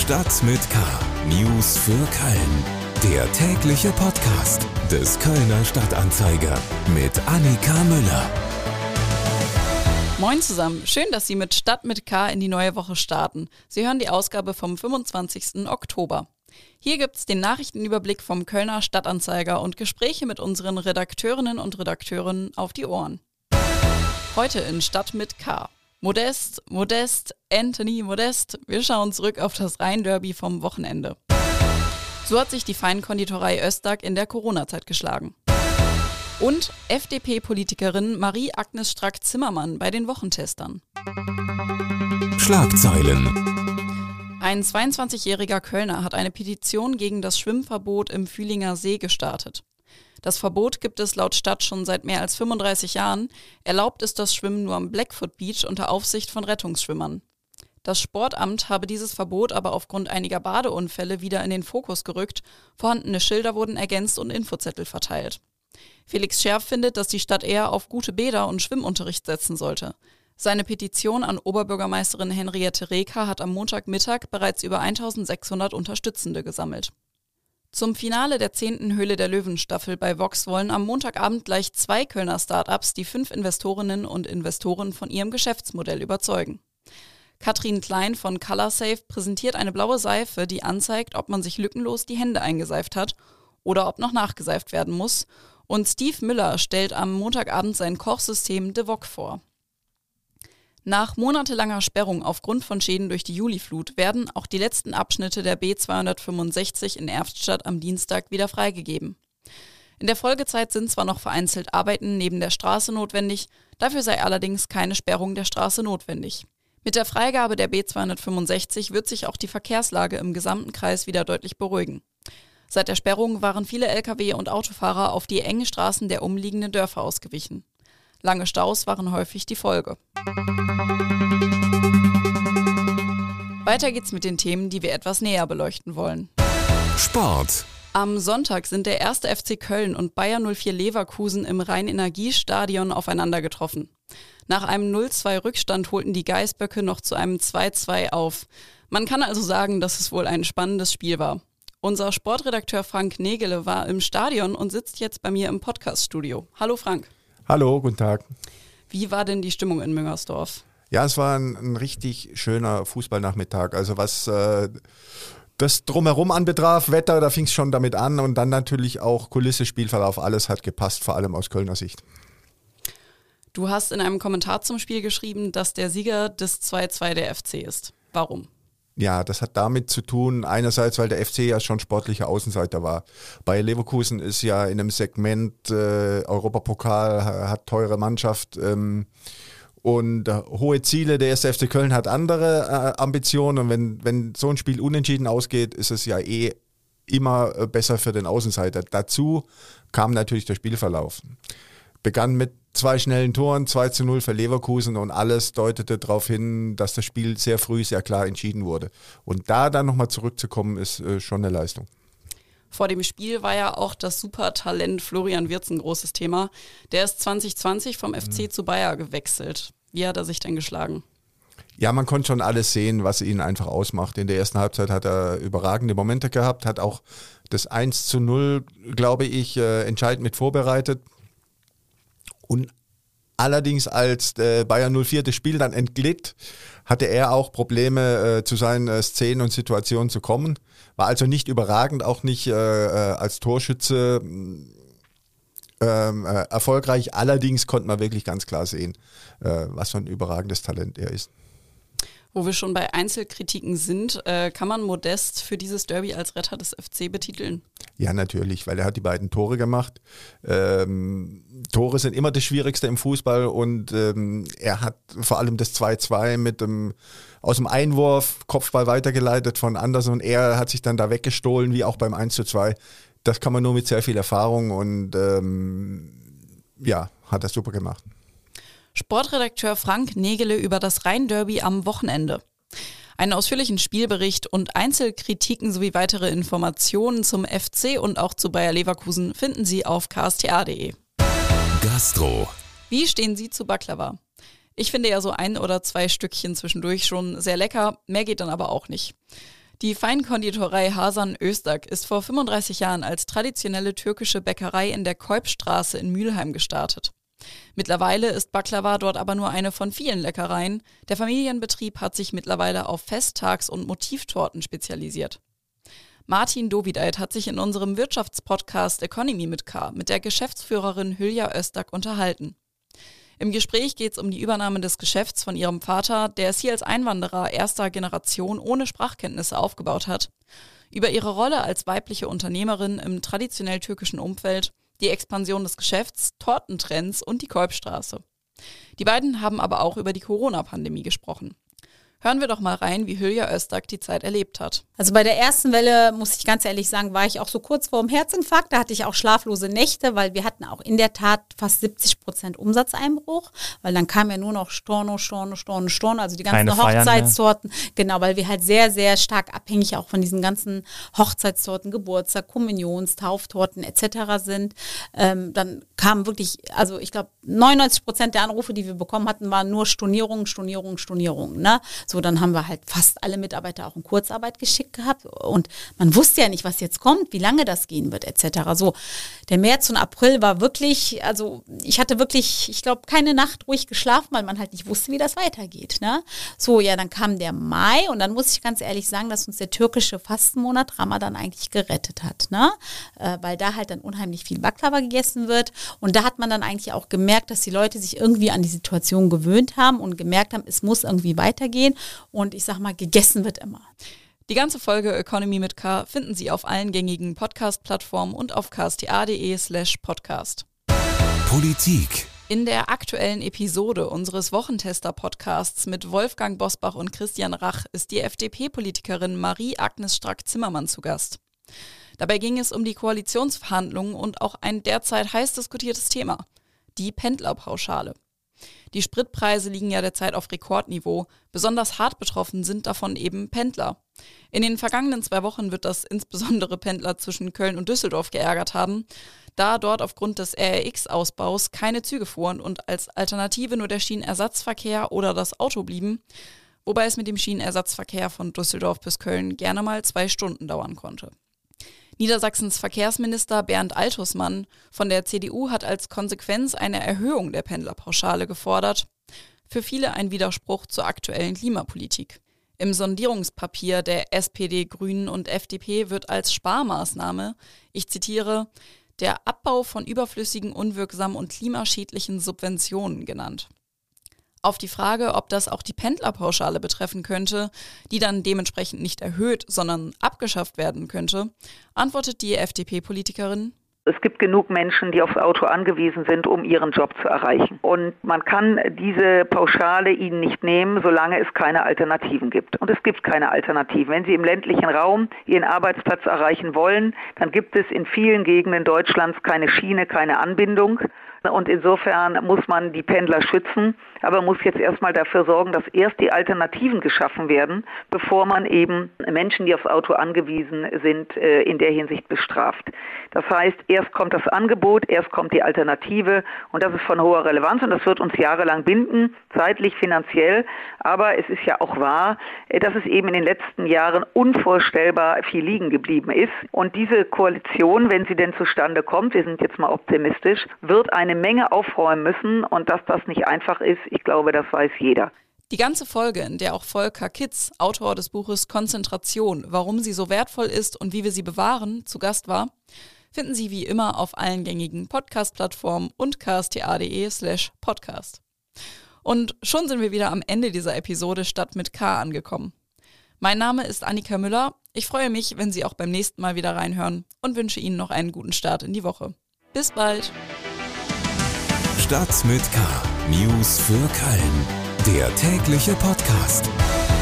Stadt mit K. News für Köln. Der tägliche Podcast des Kölner Stadtanzeiger mit Annika Müller. Moin zusammen, schön, dass Sie mit Stadt mit K in die neue Woche starten. Sie hören die Ausgabe vom 25. Oktober. Hier gibt's den Nachrichtenüberblick vom Kölner Stadtanzeiger und Gespräche mit unseren Redakteurinnen und Redakteuren auf die Ohren. Heute in Stadt mit K. Modest, Anthony Modest. Wir schauen zurück auf das Rhein-Derby vom Wochenende. So hat sich die Feinkonditorei Östag in der Corona-Zeit geschlagen. Und FDP-Politikerin Marie-Agnes Strack-Zimmermann bei den Wochentestern. Schlagzeilen. Ein 22-jähriger Kölner hat eine Petition gegen das Schwimmverbot im Fühlinger See gestartet. Das Verbot gibt es laut Stadt schon seit mehr als 35 Jahren. Erlaubt ist das Schwimmen nur am Blackfoot Beach unter Aufsicht von Rettungsschwimmern. Das Sportamt habe dieses Verbot aber aufgrund einiger Badeunfälle wieder in den Fokus gerückt. Vorhandene Schilder wurden ergänzt und Infozettel verteilt. Felix Scherf findet, dass die Stadt eher auf gute Bäder und Schwimmunterricht setzen sollte. Seine Petition an Oberbürgermeisterin Henriette Reker hat am Montagmittag bereits über 1600 Unterstützende gesammelt. Zum Finale der 10. Höhle der Löwen-Staffel bei Vox wollen am Montagabend gleich 2 Kölner Start-ups die 5 Investorinnen und Investoren von ihrem Geschäftsmodell überzeugen. Katrin Klein von ColorSafe präsentiert eine blaue Seife, die anzeigt, ob man sich lückenlos die Hände eingeseift hat oder ob noch nachgeseift werden muss. Und Steve Müller stellt am Montagabend sein Kochsystem De Wok vor. Nach monatelanger Sperrung aufgrund von Schäden durch die Juliflut werden auch die letzten Abschnitte der B265 in Erftstadt am Dienstag wieder freigegeben. In der Folgezeit sind zwar noch vereinzelt Arbeiten neben der Straße notwendig, dafür sei allerdings keine Sperrung der Straße notwendig. Mit der Freigabe der B265 wird sich auch die Verkehrslage im gesamten Kreis wieder deutlich beruhigen. Seit der Sperrung waren viele Lkw und Autofahrer auf die engen Straßen der umliegenden Dörfer ausgewichen. Lange Staus waren häufig die Folge. Weiter geht's mit den Themen, die wir etwas näher beleuchten wollen. Sport. Am Sonntag sind der 1. FC Köln und Bayer 04 Leverkusen im Rhein-Energiestadion aufeinander getroffen. Nach einem 0-2-Rückstand holten die Geißböcke noch zu einem 2-2 auf. Man kann also sagen, dass es wohl ein spannendes Spiel war. Unser Sportredakteur Frank Nägele war im Stadion und sitzt jetzt bei mir im Podcaststudio. Hallo Frank. Hallo, guten Tag. Wie war denn die Stimmung in Müngersdorf? Ja, es war ein richtig schöner Fußballnachmittag. Also was das Drumherum anbetraf, Wetter, da fing es schon damit an und dann natürlich auch Kulisse, Spielverlauf, alles hat gepasst, vor allem aus Kölner Sicht. Du hast in einem Kommentar zum Spiel geschrieben, dass der Sieger des 2-2 der FC ist. Warum? Ja, das hat damit zu tun, einerseits, weil der FC ja schon sportlicher Außenseiter war. Bayer Leverkusen ist ja in einem Segment Europapokal, hat teure Mannschaft und hohe Ziele. Der 1. FC Köln hat andere Ambitionen und wenn so ein Spiel unentschieden ausgeht, ist es ja immer besser für den Außenseiter. Dazu kam natürlich der Spielverlauf. Begann mit 2 schnellen Toren, 2-0 für Leverkusen und alles deutete darauf hin, dass das Spiel sehr früh, sehr klar entschieden wurde. Und da dann nochmal zurückzukommen, ist schon eine Leistung. Vor dem Spiel war ja auch das Supertalent Florian Wirtz ein großes Thema. Der ist 2020 vom FC zu Bayer gewechselt. Wie hat er sich denn geschlagen? Ja, man konnte schon alles sehen, was ihn einfach ausmacht. In der ersten Halbzeit hat er überragende Momente gehabt, hat auch das 1-0, glaube ich, entscheidend mit vorbereitet. Und allerdings, als Bayer 04 das Spiel dann entglitt, hatte er auch Probleme, zu seinen Szenen und Situationen zu kommen. War also nicht überragend, auch nicht als Torschütze erfolgreich. Allerdings konnte man wirklich ganz klar sehen, was für ein überragendes Talent er ist. Wo wir schon bei Einzelkritiken sind, kann man Modest für dieses Derby als Retter des FC betiteln? Ja, natürlich, weil er hat die beiden Tore gemacht. Tore sind immer das Schwierigste im Fußball und er hat vor allem das 2-2 aus dem Einwurf, Kopfball weitergeleitet von Anderson. Er hat sich dann da weggestohlen, wie auch beim 1-2. Das kann man nur mit sehr viel Erfahrung und hat er super gemacht. Sportredakteur Frank Nägele über das Rhein-Derby am Wochenende. Einen ausführlichen Spielbericht und Einzelkritiken sowie weitere Informationen zum FC und auch zu Bayer Leverkusen finden Sie auf ksta.de. Gastro. Wie stehen Sie zu Baklava? Ich finde ja so 1 oder 2 Stückchen zwischendurch schon sehr lecker, mehr geht dann aber auch nicht. Die Feinkonditorei Hasan Özdag ist vor 35 Jahren als traditionelle türkische Bäckerei in der Keupstraße in Mülheim gestartet. Mittlerweile ist Baklava dort aber nur eine von vielen Leckereien. Der Familienbetrieb hat sich mittlerweile auf Festtags- und Motivtorten spezialisiert. Martin Dovideit hat sich in unserem Wirtschaftspodcast Economy mit K mit der Geschäftsführerin Hülya Özdag unterhalten. Im Gespräch geht es um die Übernahme des Geschäfts von ihrem Vater, der es hier als Einwanderer erster Generation ohne Sprachkenntnisse aufgebaut hat, über ihre Rolle als weibliche Unternehmerin im traditionell türkischen Umfeld, die Expansion des Geschäfts, Tortentrends und die Keupstraße. Die beiden haben aber auch über die Corona-Pandemie gesprochen. Hören wir doch mal rein, wie Hülya Özdag die Zeit erlebt hat. Also bei der ersten Welle, muss ich ganz ehrlich sagen, war ich auch so kurz vor dem Herzinfarkt. Da hatte ich auch schlaflose Nächte, weil wir hatten auch in der Tat fast 70% Umsatzeinbruch, weil dann kam ja nur noch Storno, also die ganzen Hochzeitstorten. Genau, weil wir halt sehr, sehr stark abhängig auch von diesen ganzen Hochzeitstorten, Geburtstag, Kommunions, Tauftorten etc. sind. Dann kamen wirklich, also ich glaube 99% der Anrufe, die wir bekommen hatten, waren nur Stornierungen, ne? So, dann haben wir halt fast alle Mitarbeiter auch in Kurzarbeit geschickt gehabt und man wusste ja nicht, was jetzt kommt, wie lange das gehen wird etc. So, der März und April war wirklich, also ich hatte wirklich, ich glaube, keine Nacht ruhig geschlafen, weil man halt nicht wusste, wie das weitergeht. Ne? So, ja, dann kam der Mai und dann muss ich ganz ehrlich sagen, dass uns der türkische Fastenmonat Ramadan eigentlich gerettet hat, ne? Weil da halt dann unheimlich viel Baklava gegessen wird und da hat man dann eigentlich auch gemerkt, dass die Leute sich irgendwie an die Situation gewöhnt haben und gemerkt haben, es muss irgendwie weitergehen. Und ich sag mal, gegessen wird immer. Die ganze Folge Economy mit K finden Sie auf allen gängigen Podcast-Plattformen und auf ksta.de/podcast. Politik. In der aktuellen Episode unseres Wochentester-Podcasts mit Wolfgang Bosbach und Christian Rach ist die FDP-Politikerin Marie-Agnes Strack-Zimmermann zu Gast. Dabei ging es um die Koalitionsverhandlungen und auch ein derzeit heiß diskutiertes Thema, die Pendlerpauschale. Die Spritpreise liegen ja derzeit auf Rekordniveau. Besonders hart betroffen sind davon eben Pendler. In den vergangenen 2 Wochen wird das insbesondere Pendler zwischen Köln und Düsseldorf geärgert haben, da dort aufgrund des RRX-Ausbaus keine Züge fuhren und als Alternative nur der Schienenersatzverkehr oder das Auto blieben, wobei es mit dem Schienenersatzverkehr von Düsseldorf bis Köln gerne mal 2 Stunden dauern konnte. Niedersachsens Verkehrsminister Bernd Altusmann von der CDU hat als Konsequenz eine Erhöhung der Pendlerpauschale gefordert. Für viele ein Widerspruch zur aktuellen Klimapolitik. Im Sondierungspapier der SPD, Grünen und FDP wird als Sparmaßnahme, ich zitiere, der Abbau von überflüssigen, unwirksamen und klimaschädlichen Subventionen genannt. Auf die Frage, ob das auch die Pendlerpauschale betreffen könnte, die dann dementsprechend nicht erhöht, sondern abgeschafft werden könnte, antwortet die FDP-Politikerin: Es gibt genug Menschen, die aufs Auto angewiesen sind, um ihren Job zu erreichen. Und man kann diese Pauschale ihnen nicht nehmen, solange es keine Alternativen gibt. Und es gibt keine Alternativen. Wenn Sie im ländlichen Raum Ihren Arbeitsplatz erreichen wollen, dann gibt es in vielen Gegenden Deutschlands keine Schiene, keine Anbindung. Und insofern muss man die Pendler schützen, aber muss jetzt erstmal dafür sorgen, dass erst die Alternativen geschaffen werden, bevor man eben Menschen, die aufs Auto angewiesen sind, in der Hinsicht bestraft. Das heißt, erst kommt das Angebot, erst kommt die Alternative und das ist von hoher Relevanz und das wird uns jahrelang binden, zeitlich, finanziell. Aber es ist ja auch wahr, dass es eben in den letzten Jahren unvorstellbar viel liegen geblieben ist. Und diese Koalition, wenn sie denn zustande kommt, wir sind jetzt mal optimistisch, wird eine Menge aufräumen müssen und dass das nicht einfach ist, ich glaube, das weiß jeder. Die ganze Folge, in der auch Volker Kitz, Autor des Buches Konzentration, warum sie so wertvoll ist und wie wir sie bewahren, zu Gast war, finden Sie wie immer auf allen gängigen Podcast-Plattformen und ksta.de/podcast. Und schon sind wir wieder am Ende dieser Episode Stadt mit K angekommen. Mein Name ist Annika Müller. Ich freue mich, wenn Sie auch beim nächsten Mal wieder reinhören und wünsche Ihnen noch einen guten Start in die Woche. Bis bald! Stadt mit K. News für Köln. Der tägliche Podcast.